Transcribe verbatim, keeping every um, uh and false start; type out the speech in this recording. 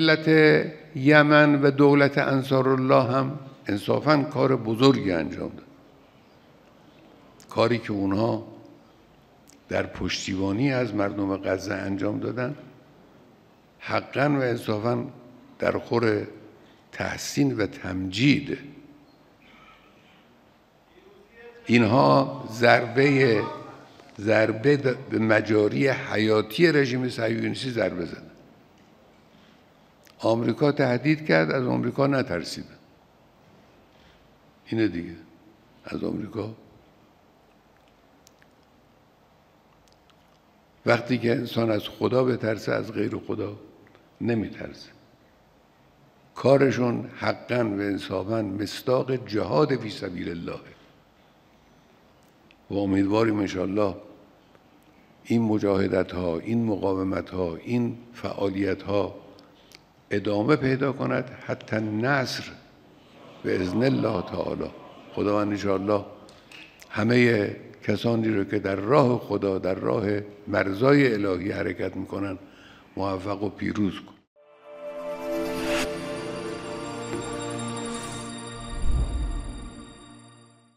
ملت یمن و دولت انصارالله هم انصافاً کار بزرگی انجام داد. کاری که اونها در پشتیبانی از مردم غزه انجام دادن حقاً و انصافاً در خور تحسین و تمجید. اینها ضربه ضربه به مجاری حیاتی رژیم صهیونیستی ضربه زدن. آمریکا تهدید کرد، از آمریکا نترسیدن. اینه دیگه، از آمریکا. وقتی که انسان از خدا بترسه از غیر خدا نمیترسه. کارشون حقاً و انصافاً مصداق جهاد فی سبیل الله و امیدواریم انشاءالله این مجاهدت ها، این مقاومت ها، این فعالیت ها ادامه پیدا کند حتی نصر به اذن الله تعالی. خداوند انشاءالله همه کسانی رو که در راه خدا، در راه مرضای الهی حرکت میکنن موفق و پیروز کن.